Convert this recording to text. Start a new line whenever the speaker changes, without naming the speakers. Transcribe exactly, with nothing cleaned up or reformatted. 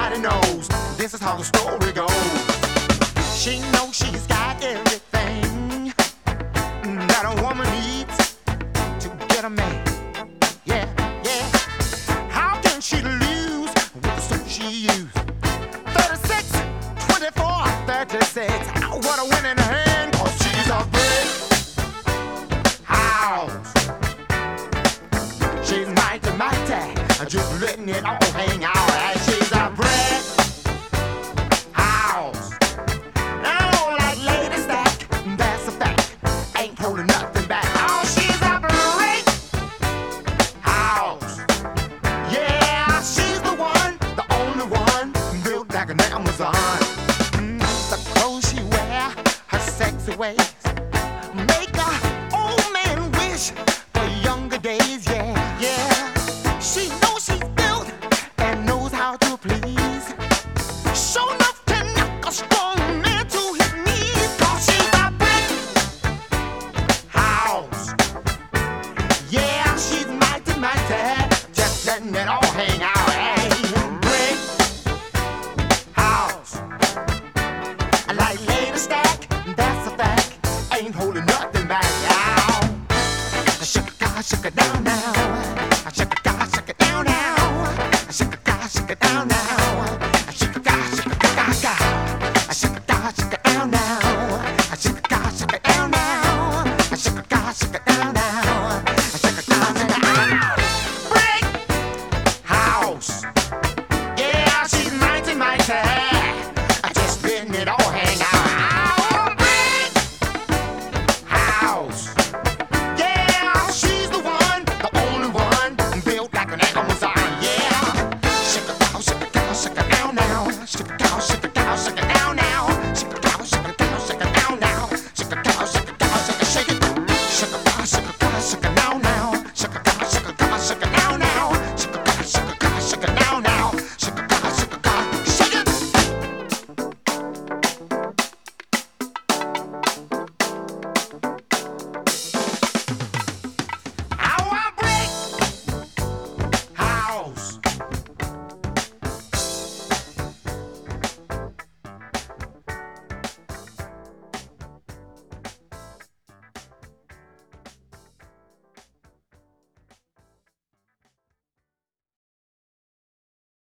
everybody knows this is how the story goes. She knows she's got everything that a woman needs to get a man. Yeah, yeah. How can she lose with the suit she used? thirty-six, twenty-four, thirty-six. What a winning hand, 'cause she's a brick house. She's mighty, mighty, just letting it all hang out. And she's a brick house. Now, like Lady Stack, that's a fact. Ain't holding nothing back. Oh, she's a brick house. Yeah, she's the one, the only one, built like an Amazon. Mm, the clothes she wear, her sexy ways, make a old man wish for younger days. Yeah, yeah. She knows she's built and knows how to please. Sure enough can knock a strong man to his knees. 'Cause she's a brick house. Yeah, she's mighty, mighty, just letting it all hang out. Hey, brick house. Like Lady Stack, that's a fact. Ain't holding nothing back. Now, shake it, God, shake it down now. Shake it, God, shake it down now. Shake it, God, shake it down now. Shake it, God, shake it, God, God. Shake it, God, shake it down now. Shake it, God, shake it down now. Shake it, God, shake it down now. Shake it, God, shake it down. Brick house. Yeah, she's mighty, mighty, just letting it all hang out. Brick house. Yeah, she's the one, the only one, built like an Amazon. Yeah, shake it down, shake it down, shake it down now. Shake it down, shake